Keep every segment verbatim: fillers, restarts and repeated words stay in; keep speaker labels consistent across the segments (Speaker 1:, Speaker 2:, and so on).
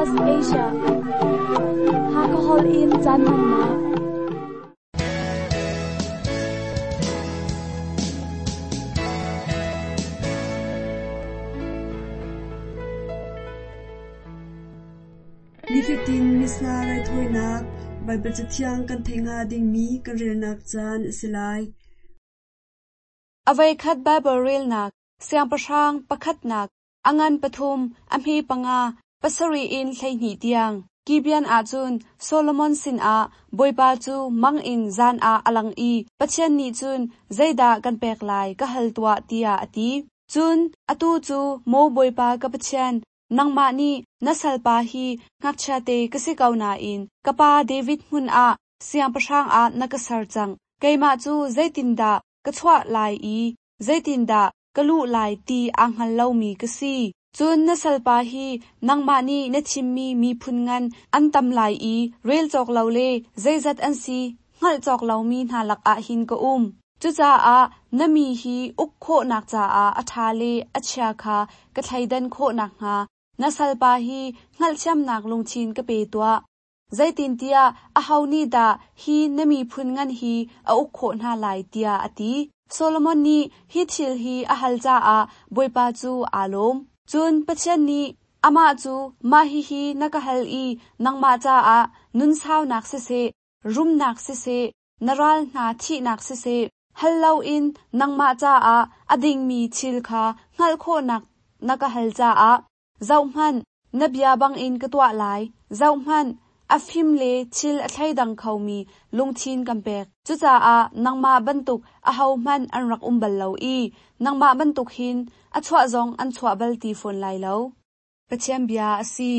Speaker 1: West Asia Hakahol in Janmanna
Speaker 2: Nifitin misna rai thoinak Bible chathiang kan thenga ding mi kan relnak chan silai
Speaker 3: Avai khat Bible relnak siang pasang pakhatnak angan pathum amhi panga pasari in thlaini tiang kibian a chun Solomon sin a boipa chu mang in zan a alang i pachen ni chun zaida kan pek lai ka haltwa tia ati chun atu chu mo boipa ka pachen nangma ni nasalpa hi ngakchate kasikauna in kapa David mun a siang pasang a nakasar chang keima chu zaitinda kachwa lai i zaitinda kalu lai ti anghal laumi kasi chun nasalpa hi nangma ni nachimmi mi phungan antam lai i rel chok laule zaizat ansi ngal chok laumi nhalak a hin ko um chucha a nami hi ukho nak cha a athale achha kha kathaidan kho nak nga nasalpa hi ngalcham nak lungchin ka pe twa zaitin tia a hauni da hi nami phungan hi a ukho na lai tia ati Solomon ni hi thil hi a halcha a boipa chu alom chun pachen ni ama chu ma hi hi nakahal i nangma cha a nun saw nak se se rum nak se se naral na thi nak se se hallau in nangma cha a ading mi chil kha ngal kho nak nakahal cha a zauman nabia bang in katwa lai zauman afim le chil athaidang khawmi lungthin kampek chucha a nangma bantuk a hauman anrak umbal lo i nangma bantuk hin achwa zong an chwa balti phone lai lo pachem bia asi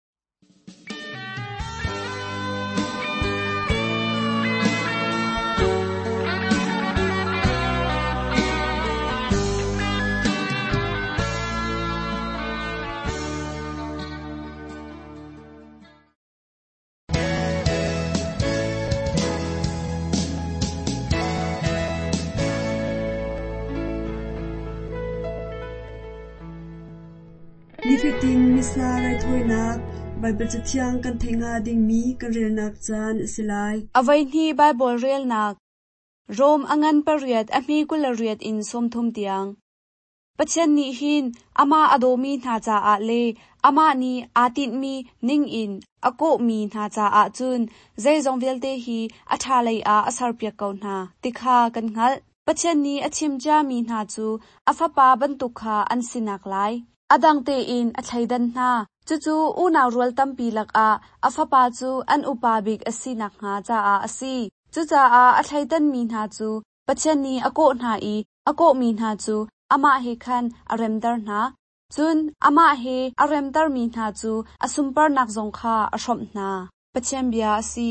Speaker 2: Nifitin misna rai thoinak Bible chathiang kan thenga ding mi kan relnak chan silai
Speaker 3: avai ni Bible relnak rom angan pariat ami kulariat in somthum tiang pachen ni hin ama adomi na cha a le ama ni atin mi ning in ako mi na cha a chun zai zong velte hi atha lai a asar pya kau na tikha kan ngal pachen ni achim ja mi na chu afapa bantukha ansinak lai adang te in athaidan na chuchu una rual tampi lak a afapa chu an upabik asinak nga cha a asi chucha a athaidan mi na chu pachen ni ako na i ako mi na chu ama he khan aremdar na chun ama he aremdar mi na chu asumpar nak zong kha ashom na pachen bia asi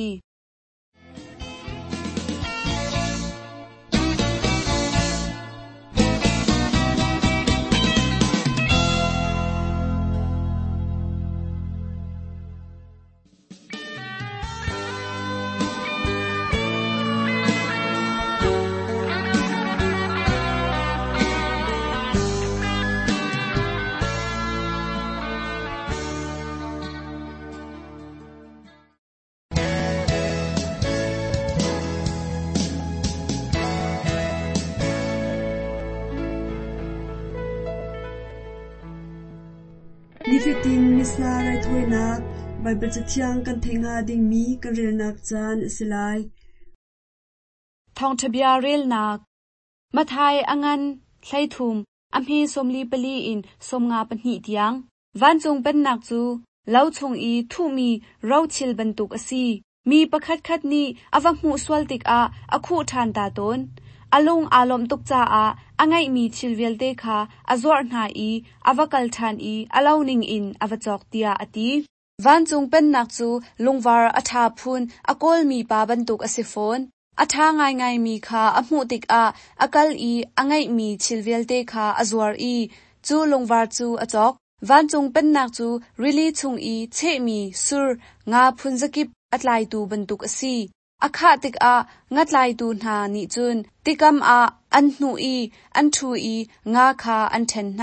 Speaker 2: Nifitin misna rai thoinak Bible chathiang kan thenga ding mi kan relnak chan silai
Speaker 3: thong thabia relnak mathai angan thlaithum amhi somli pali in somnga panhi tiang wanchung pennak chu lauchung i thumi rauchil bantuk asi mi pakhat khat ni awahmu swaltik a akhu than ta ton alung alom tukcha a angai mi chilvelte kha azor na i avakal than i alauning in avachok tia ati wanchung pennak chu lungwar atha phun akol mi pa bantuk asifon atha ngai ngai mi kha amu tik a akal i angai mi chilvelte kha azwar i chu lungwar chu achok wanchung pennak chu really chung i che mi sur nga phunjakip atlai tu bantuk asi akha tik a ngatlai tu na ni chun tikam a annu i anthu i nga kha anthen na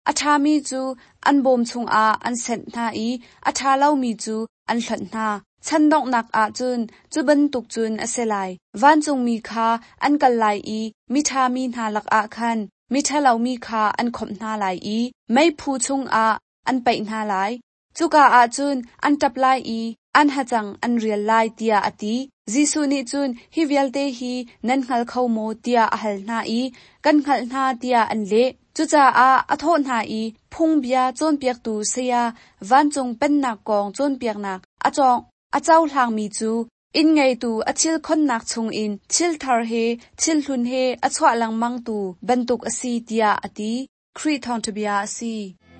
Speaker 3: อาชามีจูอันบ่มชุงอาอันเซนนาอีอาชาเล่ามีจูอันหลันนาฉันดอกนักอาจุนจูบันตุกจุนอเซไลวันจงมีคาอันกัลไลอีมิทามีนาลักอาคันมิทาเหลามีคาอันขมนาไลอีไม่พูชุงอาอันไปนาไลจุกาอาจุนอันจับไลอีอันหจังอันเรียลไลเตียอติจิสุนิจุนฮิเวลเตฮีนันขัลเขาโมเตียอหัลนาอีกันขัลนาเตียอันเละจุจาอาอโทนาอีพุงเบียจนเปียกตูเซียวันจงเป็นนักกองจนเปียกนักอจองอเจ้าทางมีจูอินไงตูอชิลคนนักชงอินชิลทาร์เฮชิลหุนเฮอชวลังมังตูบรรทุกอซีเตียอติครีทอนทเบียอซี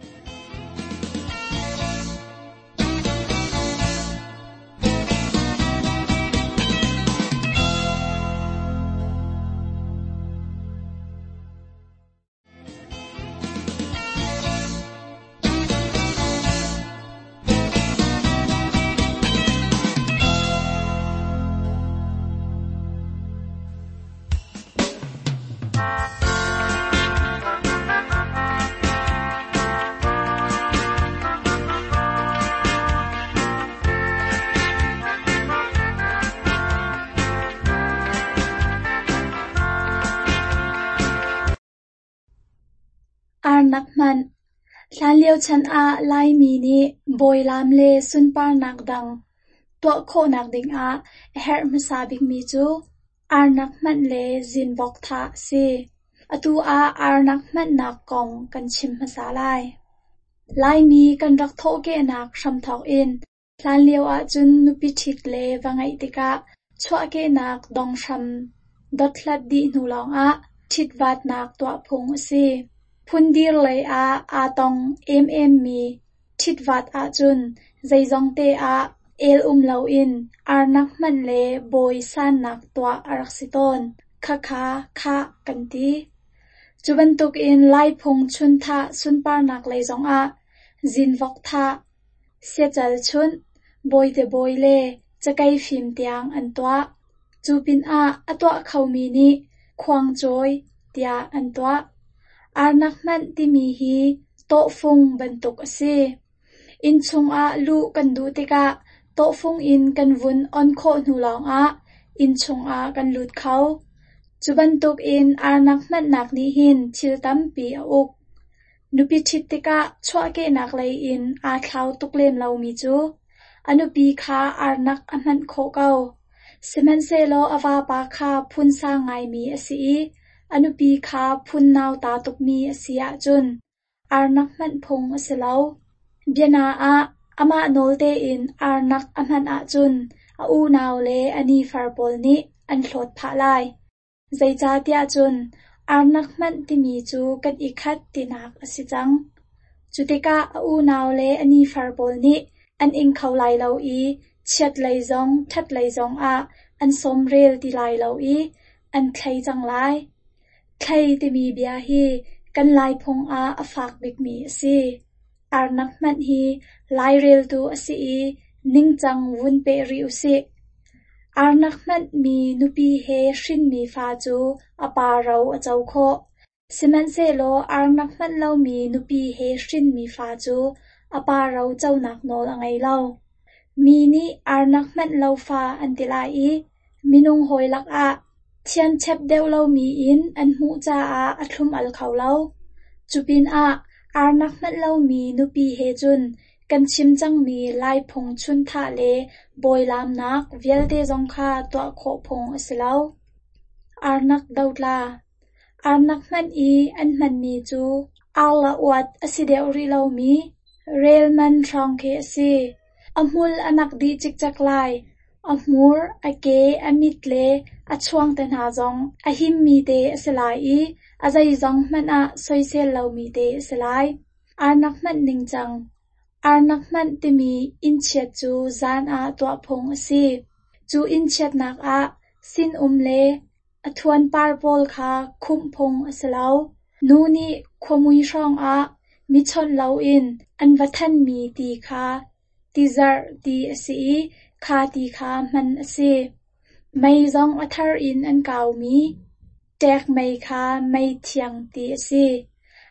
Speaker 1: อานักมันลาเลียวฉันอาไลมีนี้บอยลามเลสุนปานักดังตัวโคนักดิงอาเฮร์มซาบิกมีจูอานักมันเลจินบอกทาซีอตูอาอานักมันนักกองกันชิมมาซาไลไลมีกันรักโทเกนักชัมทอกอินลาเลียวอาจุนนุปิชิตเลวังไอติกาชัวเกนักดองชัมดอทลัดดีนูลองอาชิดวัดนักตัวพงซีพุนดีเลยอาอาตองเอ็มเอ็มมีทิดวัดอาจุนใจจงเตอาเอลอุมเลาอินอานักมันเลบอยซานนักตัวอารักสิตอนคาคาคากันตีจุบันตุกอินไลพงชุนทาสุนปานักเลยจงอาจินวกทาเสียจัลชุนบอยเดบอยเลจะไกฟิมเตียงอันตัวจูปินอาอตัวเขามีนี้ควงจอยเตียอันตัวอานักมันที่มีฮีโตฟงบรรทุกเสอินชงอาลูกันดูติกะโตฟงอินกันวุนอันโคหนูลองอาอินชงอากันลุดเขาจุบรรทุกอินอานักมันนักนี้หินชิลตัมปีอุกนุปิชิติกะชัวเกนักเลยอินอาเท้าตุกเลมเรามีจูอนุปีคาอานักอันมันโคเกาสิมันเซโลอวาปาคาพุนสางไงมีอสีอนุปีคาพุนนาวตาตุกมีอสีอาจุนอานักมันพงอสิเลาเบียนาอาอามาโนลเตอินอานักอันมันอาจุนอาอูนาวเลอันีฟาร์บอลนี้อันโหลดผาลายใจจ่าเตียจุนอานักมันที่มีจูกันอีกคัดตินักอสิจังจุติกาอาอูนาวเลอันีฟาร์บอลนี้อันอิงเขาไลเลาอีเชียดไลจงทัดไลจงอาอันสมเรลที่ไลเลาอีอันใครจังไลใครที่มีเบียฮีกันไลพงอาอฝากบิกมีสิอานักมันฮีไลเรลตูอสิอีนิ่งจังวุนเปริอุสิอานักมันมีนุปีเฮชินมีฟาจูอปาเราอเจ้าโคสิมันเซโลอานักมันเล่ามีนุปีเฮชินมีฟาจูอปาเราเจ้านักโนลไงเล่ามีนี่อานักมันเล่าฟาอันติลาอีมินุงหอยลักอาเทียนเชบเดวเรามีอินอันหูจาอาอัทุมอัลเขาเราจูปินอาอานักมันเล่ามีนุปีเฮจุนกันชิมจังมีไลพงชุนทะเลบอยลามนักเวลเดจงคาตัวโคพงอสิเลาอานักดาวลาอานักมันอีอันมันมีจูอาละอวดอสิเดวริเรามีเรลมันทรองเคซีอมุลอนักดีจิกจักไลอมูร์อเกอมิดเลอชวงเตนหาจงอหิมมีเตอสิไลอีอาใจจงมันอะสอยเซลเรามีเตอสิไลอานักมันนิงจังอานักมันที่มีอินเชียจูจานอาตัวพงอสีจูอินเชียนักอาสินอุมเลอทวนปาร์บอลคาคุมพงอสิเลานูนี่ขมุยช่องอามิชนเลาอินอันวัฒนมีตีคาตีซาร์ตีอสีคาตีคามันอสีไม่จงอัทาร์อินอันเก่ามีแจกไม่คาไม่เทียงตีอสี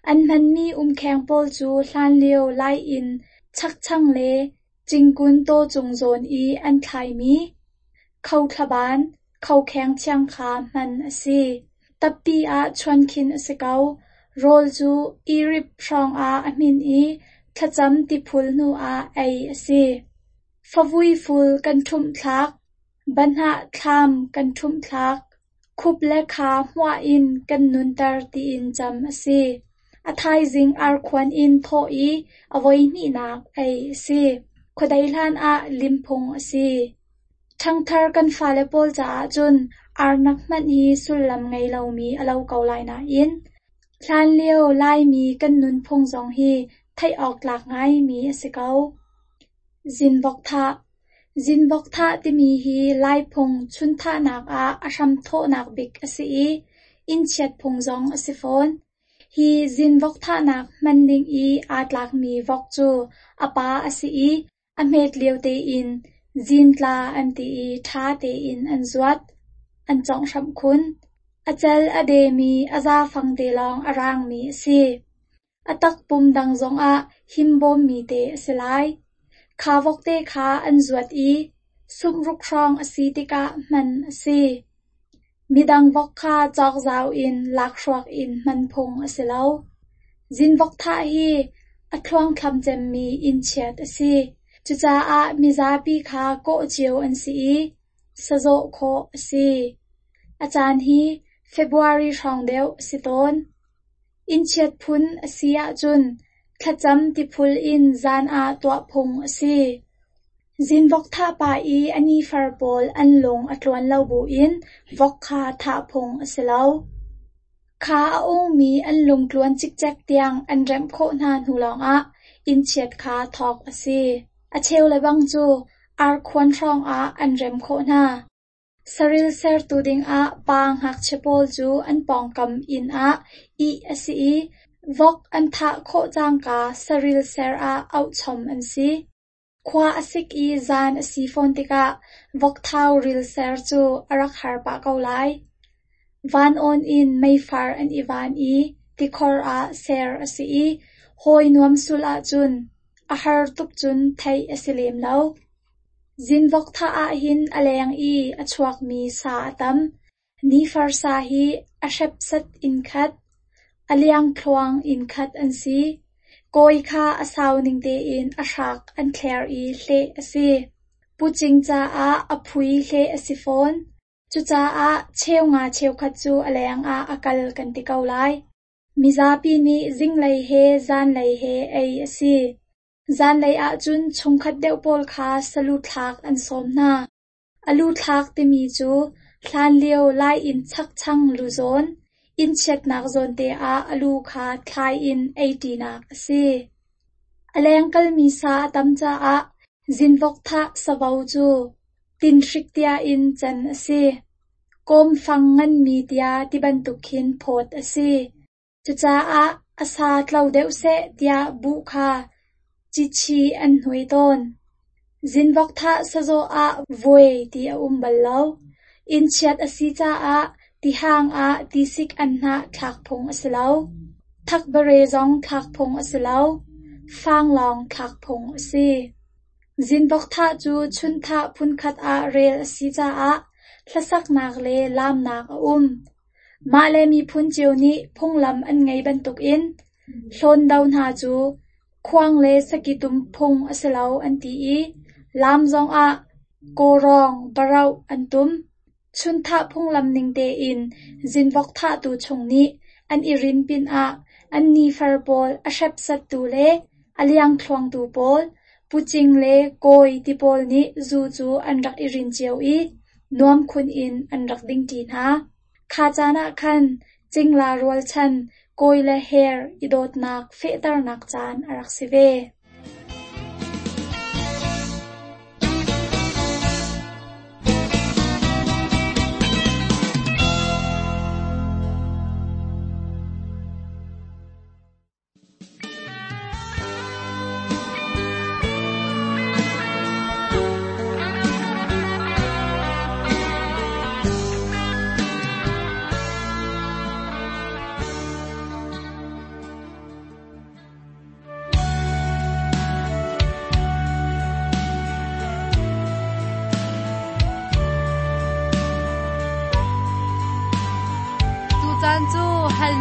Speaker 1: อันมันมีอุ้มแข็งปอลจูหลานเลียวไลอินชักช่างเลจิงกุนโตจงโซนอีอันไทยมีเขาทบานเขาแข็งเชียงขามันสิตับปีอาชวนคินสิเกาโรลจูอีริบชองอาอมินอีขจำติพุลนูอาไอสิฟาวุยฟูลกันทุมทักบันหะทามกันทุมทักคุบและขาหัวอินกันนุนตาร์ตีอินจำสิอาไทยจิงอาร์ควันอินโทอีอวัยนี่นักไอสิขดายลานอาลิมพงสิทั้งทาร์กันฟาเลปอลจ้าจุนอาร์นักมันฮีสุลลำไงเรามีอลาวเกาไลนาอินลานเลียวไลมีกันนุนพงจงฮีไทยออกหลากไงมีสิเกาจินบอกทาจินบอกทาที่มีฮีไลพงชุนทานักอาอาชัมโทนักบิกสิอินเชียดพงจงสิฟอนฮีจินบอกทานักมันดิงอีอาดหลากมีวอกจูอาปาสิอเมดเลียวเตอินจินลาอันตีท้าเตอินอันจวดอันจงชำคุณอาเจลอเดมีอาซาฟังเตลองอารางมีสิอาตักปุ่มดังจงอาหิมบอมมีเตสิไลขาวกเตขาอันจวดอีสุมรุกรองอสีติกะมันสิมีดังวกขาจอกจาวอินลักชวกอินมันพงสิเลาจินวกท่าฮีอัทวงคำเจมมีอินเชียดสิจุจ้าอามิซาปีขาโกเจียวอันสีสะโจโคสีอาจารย์ฮีเฟบรุอารีชองเดียวสิตอนอินเชียดพุนสีอาจุนขจำติพุลอินจานอาตัวพงสีจินวกท่าปาอีอันนี้ฟาร์บอลอันลงอัตวันเลาบูอินวกขาท่าพงสิเลาขาองมีอันลงกลวนจิกแจกเตียงอันเร็มโคนานหูลองอะอินเชียดขาทอกสีอาเชลเลยบังจูอาร์ควนช่องอาอันเร็มโคนาสริลเซอร์ตูดิงอาปางหักเชปอลจูอันปองกำอินอาอีสีวอกอันทะโคจางกาสริลเซอร์อาเอาชมอันสีควาสิกอีจานสีฟอนติกาวอกเท้าริลเซอร์จูอารักฮาร์ปะเกาไลวันออนอินไม่ฟาร์อันอีวานอีติคอร์อาเซอร์สีหอยนวมสุลาจุนอาหารตุกจุนไทยอสิเลมเลาจินวกท่าอาหินอเลงอีอชวกมีสาตัมนีฟาร์ซาฮีอาเชปสัตอินคัดอเลียงคลวงอินคัดอันซีโกยคาอาสาวนิงเตอินอาชักอันเคลร์อีเลอซีปูจิงจ้าอาอพุยเลอสิฟอนจุจ้าอาเชวงาเชวคัดจูอเลงอาอากาลกันติเกาไลมิซาปีนีจิงไลเฮจานไลเฮไอซีจานไลอาจุนชงคัดเดวปอลคาสลูทักอันสมนาอลูทักติมีจูลานเลียวไลอินชักชังลูโซนอินเช็ดนักโซนเตอาอลูคาทายอินเอตีนักซีอเลงกัลมีซาตัมจ้าอาจินวกทะสวาวจูตินทริกเตียอินจันซีกอมฟังงันมีเตียติบันตุกินโพดซีจุจ้าอาอาซาตลาวเดวเซเตียบุคาจิชีอันหวยตอนจินวกทะสะโจอาโวยตีอาอุมบัลลาวอินเชียดอสีจ้าอาตีหางอาตีสิกอันนาทักพงอสลาวทักบเรซองทักพงอสลาวฟางลองทักพงอสีจินวกทะจูชุนทะพุนคัดอาเรลอสีจ้าอาทะสักนักเลลามนักอุมมาเลมีพุนเจียวนี้พงลำอันไงบรรทุกอินชนดาวนาจูควางเลสกิตุมพงอสลาวอันตีอีลามจงอาโกรองบาราวอันตุมชุนทะพงลำนิงเตอินจินวกทะตูชงนี้อันอิรินปินอาอันนีฟาร์บอลอาเชปสัตตูเลอเลียงทวงตูบอลปูจิงเลโกยติบอลนี้จูจูอันรักอิรินเจียวอีนวมคุณอินอันรักดิงตีนฮาข้าจานะคันจิงลารวลชันโกยและเฮร์อิโดดนักเฟตร์นักจานอารักสิเว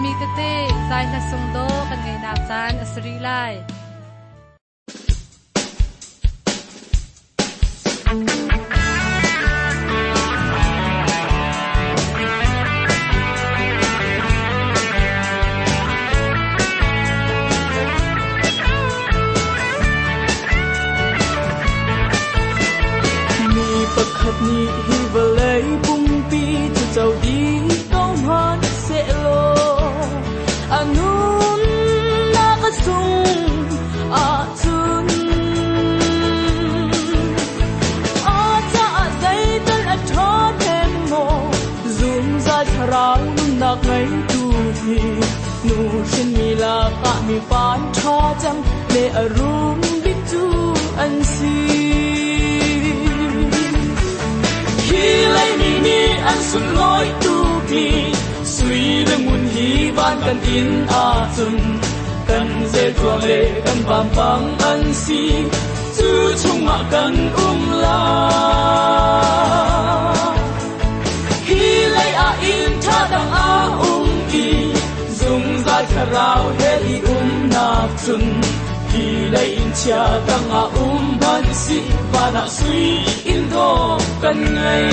Speaker 3: mi te te zai la sung do kan ngai nak chan asri lai
Speaker 4: ni hi valei bung pi chu chau di tom han se lo anun na ka sung a chun a cha a zai tan a tho them mo zum za tharau na ngai tu hi nu shin mi la ka mi pan tho chang le arum bit tu an si lai mi ni an sun loi tu pi sui le mun hi ban kan in a chun kan ze tuang le kan pam pang an si chu chung ma kan um la hi lai a in tha dang a um ki zung za kharau he i um na chun hi lai in cha dang a um ban si ba na sui in do kan ngai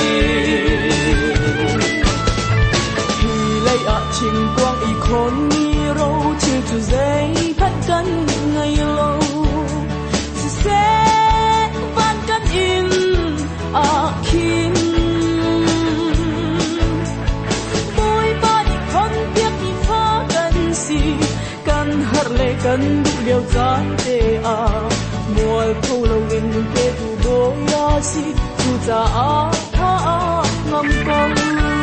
Speaker 4: hi lai a chim quang i khon ni ro chi chu zai phat kan ngai lo si se van kan in a kin boy ba di khon piak ni pha kan si kan har le kan du liao zan te a mual phu lo in ke tu bo ya si tu za a tha a ngam kong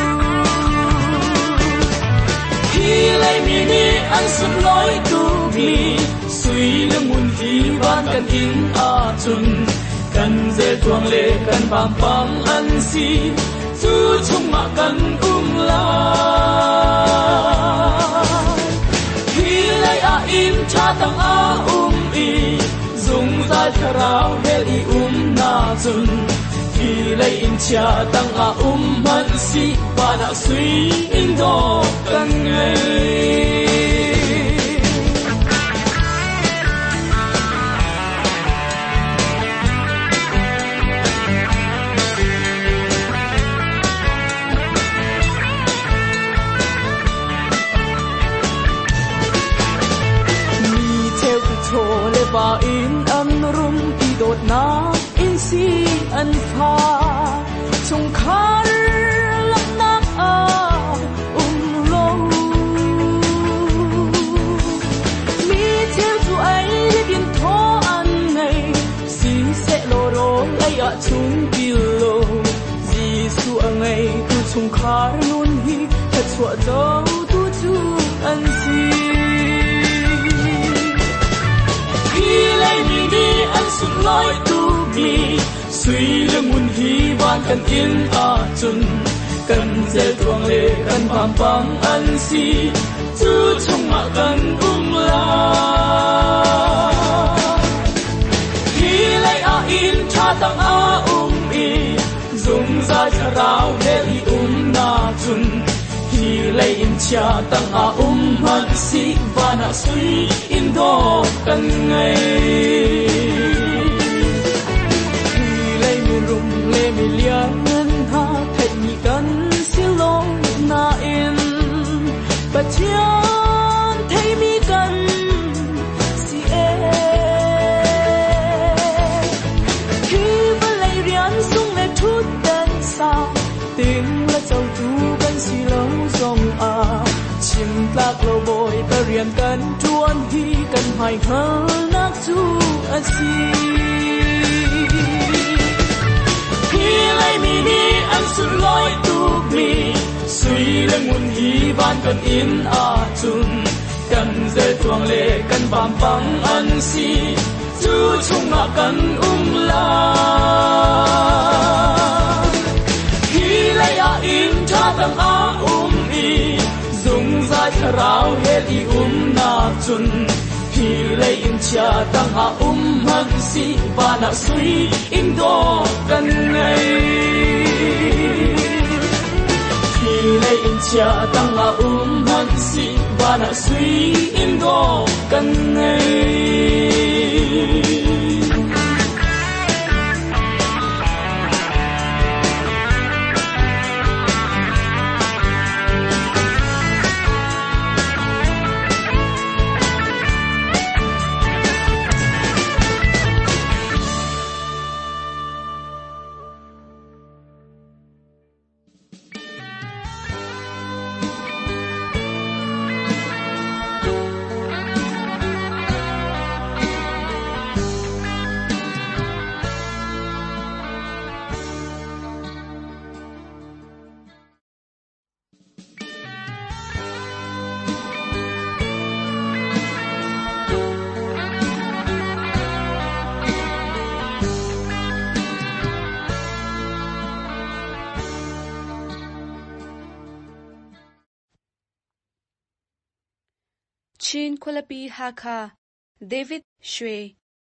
Speaker 4: hi lai mi ni an sun loi tu bi sui le mun hi ban kan in a chun kan ze tuang le kan pam pam an si chu chung ma kan um la hi lai a in cha tang a um i zung za tharau he i um na chun hi lai in cha tang a um man si ba na sui in do kan ngai ba in an rum pi dot na in si an pha chung khar lam nak a um lo mi theo tu ai din tho an nei si se lo ro ai a chung pi lo ji su angai tu chung khar nun hi ta chua do tu chu an si lai mi ni an sun loi tu bi sui le mun hi ban kan in a chun kan zel tuang le kan pam pam an si chu chung ma kan um la hi lai a in tha tang a um i zung za tharau he i um na chun hi lai in cha tang a um man si ba na sui in do kan ngai hi lai mi rum le mi lian nan ha thai mi kan silong na in ba chian thai mi kan si e khi ba lai rian sung le thut dan sa tiếng la châu tu kan si lo song a chim tlak lo boy ta rian kan tuan hi kan hai khal nak chu a si hi lai mi ni an sun loi tu mi sui le mun hi ban kan in a chun kan ze tuang le kan bam pang an si chu chung ma kan um la lai a in tha tang a um i zung za tharau he i um na chun hi lai in cha tang a um man si ba na sui in do kan ngai hi lai in cha tang a um han si bana sui in do kan nei
Speaker 3: Chin Kulapi Haka David Shwe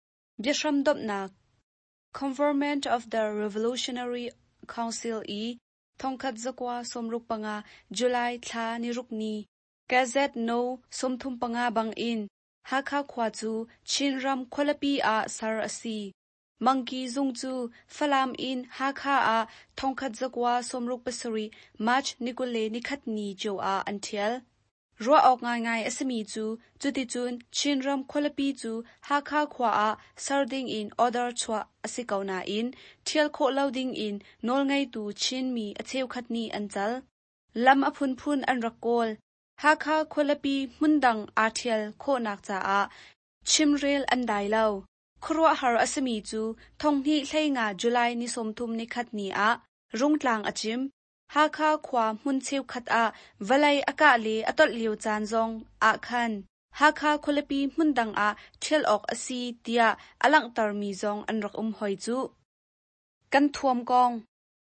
Speaker 3: Bisham Dopnak Converment of the Revolutionary Council E Tongkat Zakwa Somrukpanga July Tha Nirukni Gazette No Somthumpanga Bang In Haka Kwatu Chinram Kulapi A Sar Asi Monkey Zungzu Falam In Haka A Tongkat Zakwa Somrukpasari Mach Nikule Nikhatni Jo A Antiel Rua ok ngai ngai asami chu chuti chun chinram kholapi chu hakha khwa a sarding in order chwa asikauna in thial kho loading in nol ngai tu chin mi acheu khatni anchal lam aphun phun an rakol hakha kholapi mundang athial kho nak cha a chimrel an dailo khruwa har asami chu thongni thleinga July ni somthum ni khatni a rungtlang achim Haka kwa mun cheu khat a valai aka le atol liu chan zong a khan Haka kholapi mundang a thel ok asi tia alang tar mi zong an rak um hoi chu kan thuam kong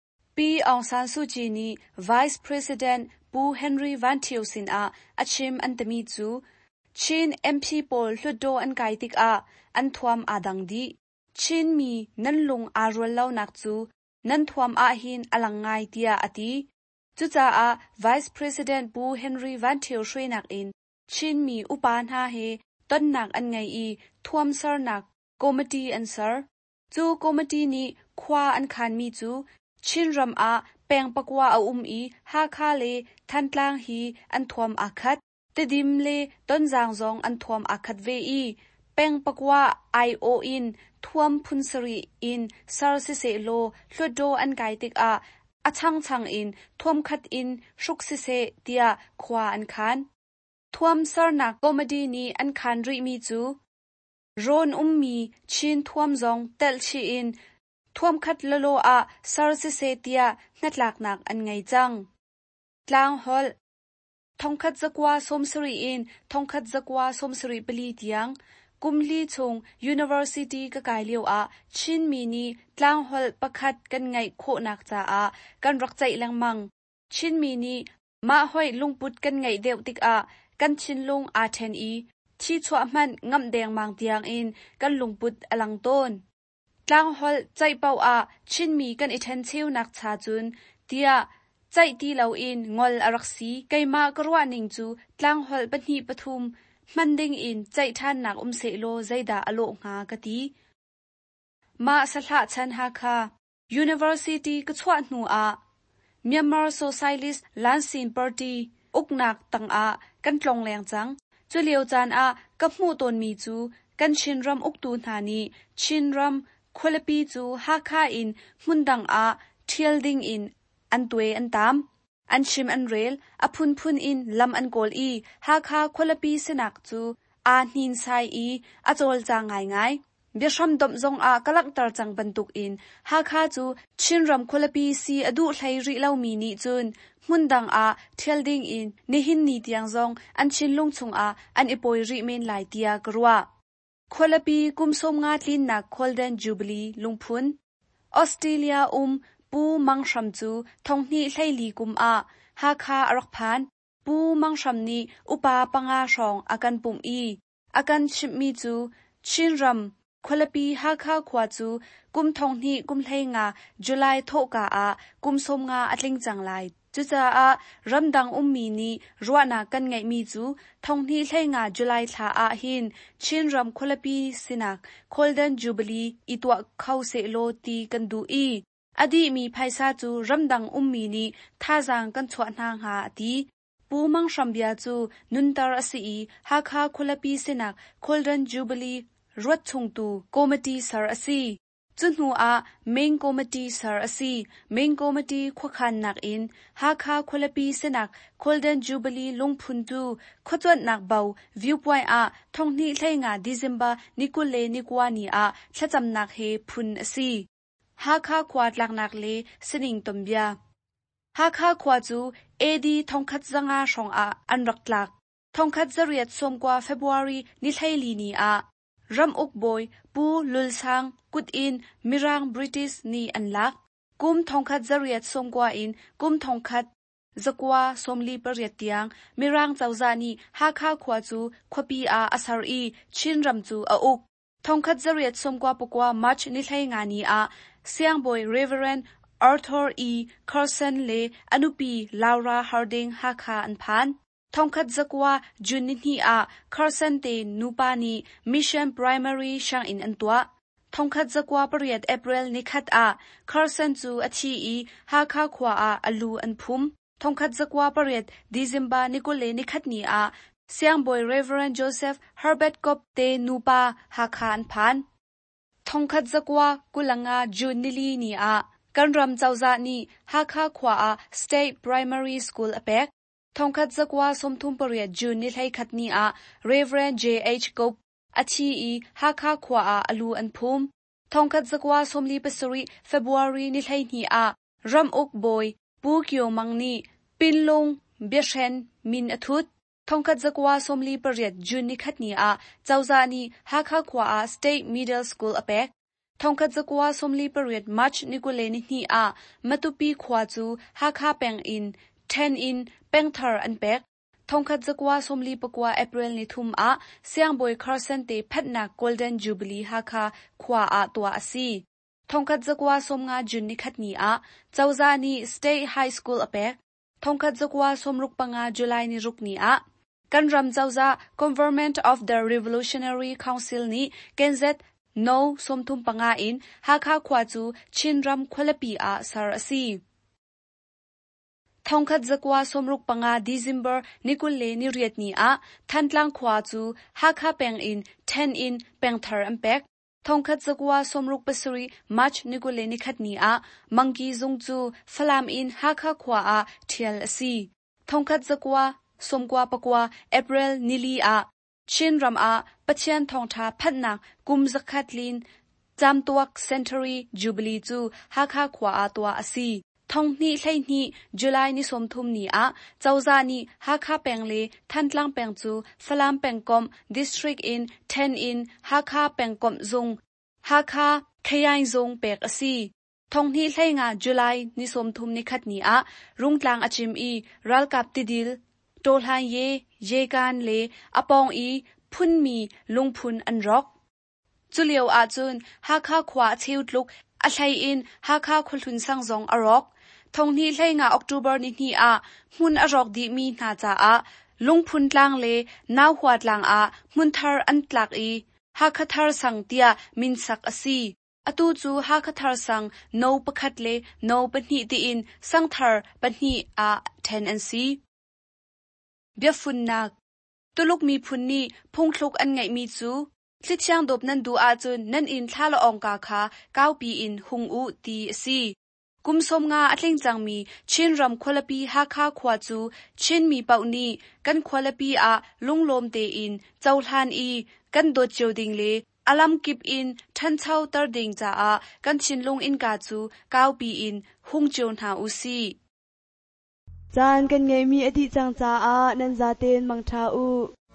Speaker 3: P Aung San Suu Kyi ni Vice President Pu Henry Van Thieu Sin a achim antami chu Chin M P Pol Hludo an kaitik a an thuam adang di Chin mi nanlung arul lau nak chu nan thuam a hin alangai tia ati chucha a Vice President Bu Henry Van Thieu Shreinak in Chin mi upan ha he ton nak an ngai I thuam sar nak committee answer chu committee ni khwa an khan mi chu Chin ram a peng pakwa a um I ha kha le thantlang hi an thuam akhat tedim le ton jang zong an thuam akhat ve I peng pakwa I O in thuam phunsari in sar se se lo hlodo an kaitik a achang chang in thuam khat in shuk se se tia khwa an khan thuam sarna comedy ni an khan ri mi chu ron ummi chin thuam zong tel chi in thuam khat lalo a sar se se tia natlak nak an ngai chang tlang hol thongkhat zakwa somsari in thongkhat zakwa somsari pali tiang kumli chung university ka kailiu a chin mi ni tlang hol pakhat kan ngai kho nak cha a kan rak chai langmang chin mi ni ma hoi lungput kan ngai deu tik a kan chin lung a then I thi chwa man ngam deng mang tiang in kan lungput alang ton tlang hol chai pau a chin mi kan I then cheu nak cha chun tia chai ti lo in ngol araksi kaima karwa ning chu tlang hol pani pathum manding in chai than nak um se lo zaida alo nga kati ma salha chan ha kha university ka chwa nu a Myanmar Socialist Lansin Party uknak tang a kan tlong leng chang chuleu chan a ka hmu ton mi chu kan chinram uktu na ni chinram kholapi chu ha kha in mundang a thielding in antwe antam anchim an rail aphun phun in lam an kol I ha kha kholapi senak chu a hnin sai I achol cha ngai ngai bisham dom zong a kalak tar chang bantuk in ha kha chu chinram kholapi si adu thlai ri lau mi ni chun mundang a thielding in nihin ni tiang zong an chinlung chung a an ipoi ri men lai tia karwa kholapi kumsom nga tlin na golden jubilee lungphun Australia um pu mangsham chu thongni thlaili kum a ha kha arak phan pu mangsham ni upa panga shong akan pum I akan chimmi chu chinram kholapi ha kha khwa chu kum thongni kum thlai nga July thoka a kum som nga atling changlai จุจ้าอะรำดังอุมมีนี้รัวนากันไงมีจูทองนี้ใช่งาจุไลทาอาหินชินรำคลปีสินักโคลเดนจูบลีอีตัวเข้าเซโลตีกันดูอีอดีมีไพซาจูรำดังอุมมีนี้ท่าจางกันชวนนางหาตีปูมังชัมเบียจูนุนตาราสีฮาคาคลปีสินักโคลเดนจูบลีรวดชงตูโกมตีสารสีจุนหัวอะเมงโกมตีสารสีเมงโกมตีขวขันนักอินฮาคาคลปีสนักโคลเดนจูบลีลงพุนตูขจวดนักเบาวิวปอยอะทองนี้ใช่งาดิเซมบานิกุเลนิกวานีอะชะจำนักเฮพุนสีฮาคาควาดลักนักเลสนิงตมเบียฮาคาควาจูเอดีทองคัดจังอาชงอะอันรักลักทองคัดจริยดสมกว่าเฟบรุรีนิไทลีนีอะรำอกบอยปูลุลซังกุดอินมิรังบริติสนีอันลักกุมทองคัดจริยดสมกว่าอินกุมทองคัดจักว่าสมลีปริยติยังมิรังเจ้าจานีฮาคาควาจูขวปีอาอาสารีชินรำจูอาอุกทองคัดจริยดสมกว่าปกว่ามัชนิไทงานีอาเสียงบอยเรเวเรนอาร์ธอร์อีคาร์สันเลอนุปีลาวราฮาร์ดิงฮาคาอันพันทองคัดจักว่าจุนนิฮีอาคาร์สันเตนูปานีมิชชั่นไพรมารีช่างอินอันตัวทองคัดจักว่าปริยดเอเปริลนิคัดอาคาร์สันจูอชีอีฮาคาขวาอาอลูอันพุมทองคัดจักว่าปริยดดิซิมบานิโกเลนิคัดนีอาเสียงบอยเรเวเรนโจเซฟเฮอร์เบตกอบเตนูปาฮาคาอันพันทองคัดจักว่ากุลังอาจุนนิลีนีอากันรำเจ้าจานีฮาคาขวาอา State Primary School อเปกทองคัดจักว่าสมทุมปริยดจุนนิไลคัดนีอา Reverend เจ เอช กบอาชีอีฮาคาขวาอาอลูอันพุมทองคัดจักว่าสมลีปสริเฟบรุรีนิไลนีอารำอกบอยปูเกียวมังนีปินลงเบียเชนมินอทุดทองคัดจักว่าสมลีปริยดจุนนิคัดนีอาเจ้าจานีฮาคาขวาอา State Middle School อเปกทองคัดจักว่าสมลีปริยดมัชนิกุเลนินีอามาตุปีขวาจูฮาคาแปงอินเทนอินเปงทาร์อันเปกทองคัดจักว่าสมลีปกว่าเอเปริลนิทุมอาเสียงบอยคาร์สันเตพัดนาโกลเดนจูบลีฮาคาขวาอาตัวอาซีทองคัดจักว่าสมงาจุนนิคัดนีอาเจ้าจานี State High School อเปกทองคัดจักว่าสมรุกปังอาจุไลนิรุกนีอากันรำเจ้าจา Government of the Revolutionary Council นี้เกนเซตโนสมทุมปังอาอินฮาคาขวาจูชินรำควลปีอาสารสีทองคัดจักว่าสมรุกปังอาดิซิมเบอร์นิกุลเลนิเรียดนีอาทันตลังขวาจูฮาคาแปงอินเทนอินแปงทาร์อัมเปกทองคัดจักว่าสมรุกปสรีมัชนิกุลเลนิคัดนีอามังกีจงจูฟลามอินฮาคาขวาอาเทียลสีทองคัดจักว่าสมกว่าปกว่าเอเปริลนิลีอาชินรำอาปะเชียนทองทาพัดนักกุมจักขัดลินจำตัวเซนตุรีจูบลีจูฮาคาขวาอาตัวอาซีทองนี้ใช่นี้จุลัยนิสมทุมนี้อะเจ้าจานีฮาคาแปงเลทันตลังแปงจูฟลามแปงกอมดิสทริกอินเทนอินฮาคาแปงกอมจงฮาคาขยายจงเปกอาซีทองนี้ใช่งาจุลัยนิสมทุมนี้ขัดนี้อะรุงกลางอาจิมอีรัลกับติดิลโตลฮันเยเยกันเลอปองอีพุนมีลุงพุนอันรอกจุเลียวอาจุนฮาคาขวาเทียวลุกอาชัยอินฮาคาคุลทุนสังจงอรอกทงนี้เลยงาออกตูเบอร์นี้อามุนอรอกดีมีนาจาอาลุงพุนลางเลนาวหวดลางอามุนทาร์อันตลักอีฮาคาทาร์สังเตียมินสักอซีอตูจูฮาคาทาร์สังโนปะคัดเลโนปะนีตีอินสังทาร์ปะนีอาเทนอันซีเบียฟุนนักตุลุกมีพุนนี่พงคลุกอันไงมีจูลิดช่างดบนันดูอาจุนนันอินท่าละอองกาคาก้าวปีอินหงอุตีซีกุมสมงาอัตลิงจังมีชินรำควลปีฮาคาขวาจูชินมีเป่านี่กันควลปีอาลุงลมเตอินเจ้าทานอีกันโดดเจียวดิงเลอลัมกิบอินทันเช่าตรดิงจ้าอากันชินลุงอินกาจูก้าวปีอินหงเจียวหาอุซี
Speaker 2: จานกันไงมีอดีจังจ้าอานันซาเตนมังทาอู